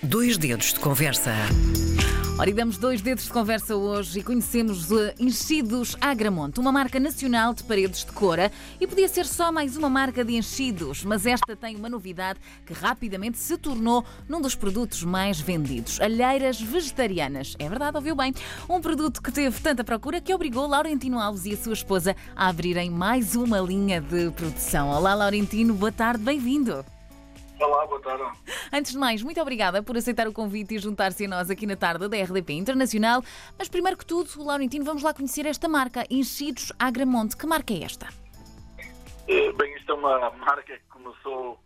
Dois dedos de conversa. Ora, e damos 2 dedos de conversa hoje e conhecemos Enchidos Agramonte, uma marca nacional de paredes de coura. E podia ser só mais uma marca de enchidos, mas esta tem uma novidade que rapidamente se tornou num dos produtos mais vendidos: alheiras vegetarianas. É verdade, ouviu bem? Um produto que teve tanta procura que obrigou Laurentino Alves e a sua esposa a abrirem mais uma linha de produção. Olá, Laurentino, boa tarde, bem-vindo. Olá, boa tarde. Antes de mais, muito obrigada por aceitar o convite e juntar-se a nós aqui na tarde da RDP Internacional. Mas primeiro que tudo, Laurentino, vamos lá conhecer esta marca, Enchidos Agramonte. Que marca é esta? Bem, isto é uma marca que começou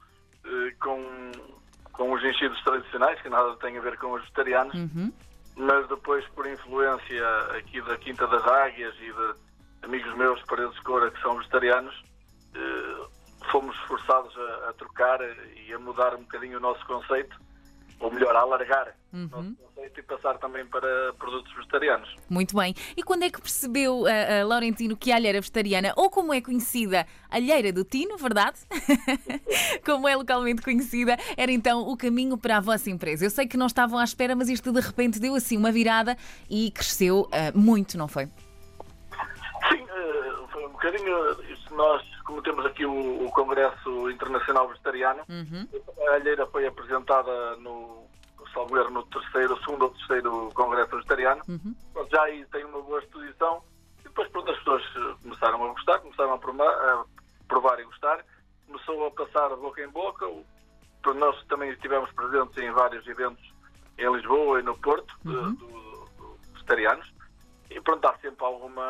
com os enchidos tradicionais, que nada tem a ver com os vegetarianos, mas depois, por influência aqui da Quinta das Águias e de amigos meus de paredes de coura que são vegetarianos, fomos forçados a trocar e a mudar um bocadinho o nosso conceito, ou melhor, a alargar o nosso conceito e passar também para produtos vegetarianos. Muito bem. E quando é que percebeu, Laurentino, que a alheira vegetariana, ou como é conhecida, alheira do Tino, verdade? Como é localmente conhecida, era então o caminho para a vossa empresa? Eu sei que não estavam à espera, mas isto de repente deu assim uma virada e cresceu muito, não foi? Sim, foi um bocadinho. Nós, como temos aqui o Congresso Internacional Vegetariano, a alheira foi apresentada no segundo ou terceiro Congresso Vegetariano. Já aí tem uma boa exposição e depois as pessoas começaram a gostar, começaram a provar e gostar. Começou a passar boca em boca. Nós também estivemos presentes em vários eventos em Lisboa e no Porto, de vegetarianos, e pronto, há sempre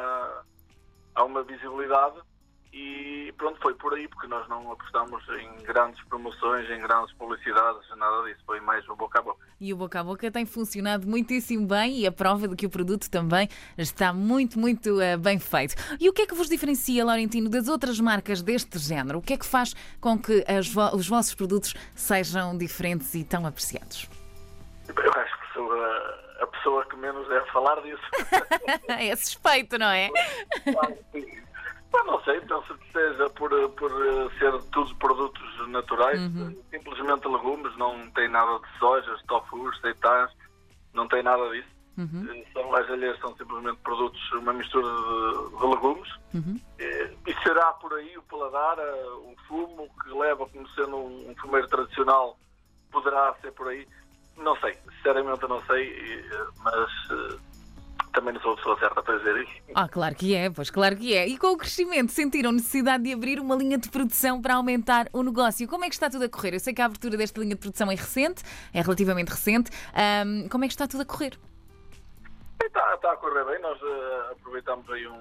alguma visibilidade. E pronto, foi por aí, porque nós não apostamos em grandes promoções, em grandes publicidades, nada disso, foi mais o boca a boca. E o boca a boca tem funcionado muitíssimo bem e a prova de que o produto também está muito, muito bem feito. E o que é que vos diferencia, Laurentino, das outras marcas deste género? O que é que faz com que os vossos produtos sejam diferentes e tão apreciados? Eu acho que sou a pessoa que menos deve falar disso. É suspeito, não é? Claro, sim. Não sei, penso que seja por ser todos produtos naturais, simplesmente legumes, não tem nada de sojas, tofus, seitãs, não tem nada disso. As alheiras são simplesmente produtos, uma mistura de legumes. E será por aí o paladar, o fumo que leva como sendo um fumeiro tradicional, poderá ser por aí. Não sei, sinceramente não sei, mas também não sou a pessoa certa para dizer isso. Claro que é, pois claro que é. E com o crescimento, sentiram necessidade de abrir uma linha de produção para aumentar o negócio. Como é que está tudo a correr? Eu sei que a abertura desta linha de produção é recente, é relativamente recente. Como é que está tudo a correr? Está a correr bem. Nós aproveitamos aí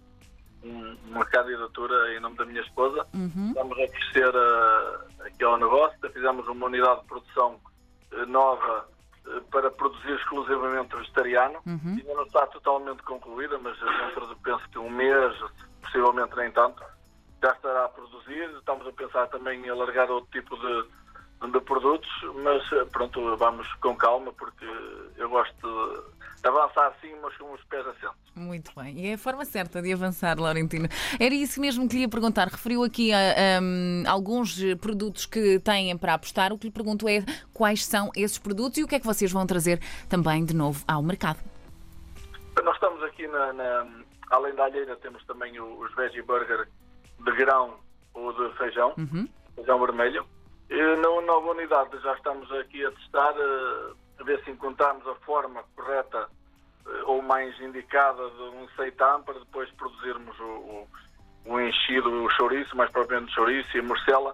uma candidatura em nome da minha esposa. Estamos a crescer aqui ao negócio. Fizemos uma unidade de produção nova para produzir exclusivamente vegetariano. Ainda não está totalmente concluída, mas dentro de, penso que um mês, possivelmente nem tanto, já estará a produzir. Estamos a pensar também em alargar outro tipo de produtos, mas pronto, vamos com calma, porque eu gosto de avançar sim, mas com os pés assentos. Muito bem, e é a forma certa de avançar, Laurentino. Era isso mesmo que lhe ia perguntar. Referiu aqui a alguns produtos que têm para apostar. O que lhe pergunto é quais são esses produtos e o que é que vocês vão trazer também de novo ao mercado. Nós estamos aqui, além da alheira, temos também os veggie burger de grão ou de feijão, feijão vermelho. E na nova unidade já estamos aqui a testar, a ver se encontramos a forma correta ou mais indicada de um seitã para depois produzirmos o enchido, o chouriço, mais propriamente o chouriço e a morcela.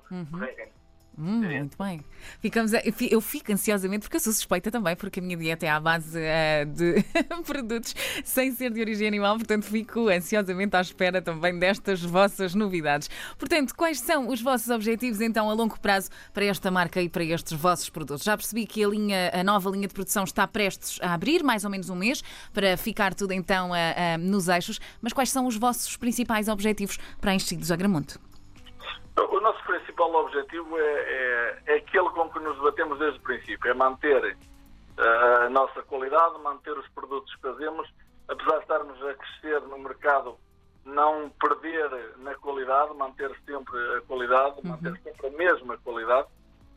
Muito bem. Eu fico ansiosamente, porque eu sou suspeita também, porque a minha dieta é à base de produtos sem ser de origem animal, portanto fico ansiosamente à espera também destas vossas novidades. Portanto, quais são os vossos objetivos então a longo prazo para esta marca e para estes vossos produtos? Já percebi que a nova linha de produção está prestes a abrir, mais ou menos um mês, para ficar tudo então nos eixos, mas quais são os vossos principais objetivos para a Enchidos Agramonte? O nosso principal objetivo é aquele com que nos debatemos desde o princípio, é manter a nossa qualidade, manter os produtos que fazemos, apesar de estarmos a crescer no mercado, não perder na qualidade, manter sempre a qualidade, manter sempre a mesma qualidade,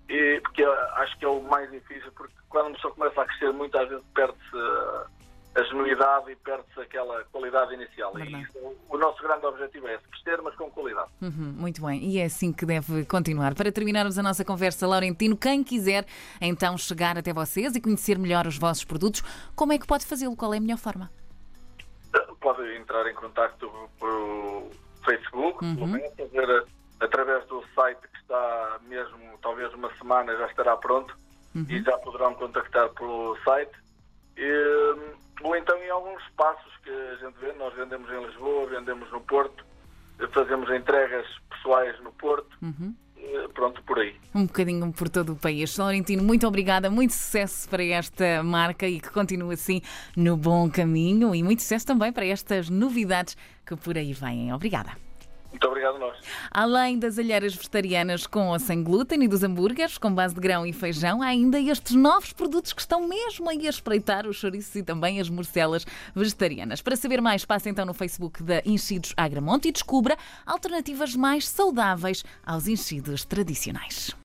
porque acho que é o mais difícil, porque quando uma pessoa começa a crescer, muitas vezes perde-se a genuidade e perde-se aquela qualidade inicial. E o nosso grande objetivo é esse, crescer, mas com qualidade. Muito bem, e é assim que deve continuar. Para terminarmos a nossa conversa, Laurentino, quem quiser então chegar até vocês e conhecer melhor os vossos produtos, como é que pode fazê-lo? Qual é a melhor forma? Pode entrar em contacto pelo Facebook, pelo menos, fazer através do site que está mesmo, talvez uma semana já estará pronto, e já poderão contactar pelo site. Ou então em alguns espaços que a gente vê, nós vendemos em Lisboa, vendemos no Porto, fazemos entregas pessoais no Porto, pronto, por aí. Um bocadinho por todo o país. Laurentino, muito obrigada, muito sucesso para esta marca e que continue assim no bom caminho e muito sucesso também para estas novidades que por aí vêm. Obrigada. Muito obrigado a nós. Além das alheiras vegetarianas com ou sem glúten e dos hambúrgueres com base de grão e feijão, há ainda estes novos produtos que estão mesmo aí a espreitar, os chouriços e também as morcelas vegetarianas. Para saber mais, passe então no Facebook da Enchidos Agramonte e descubra alternativas mais saudáveis aos enchidos tradicionais.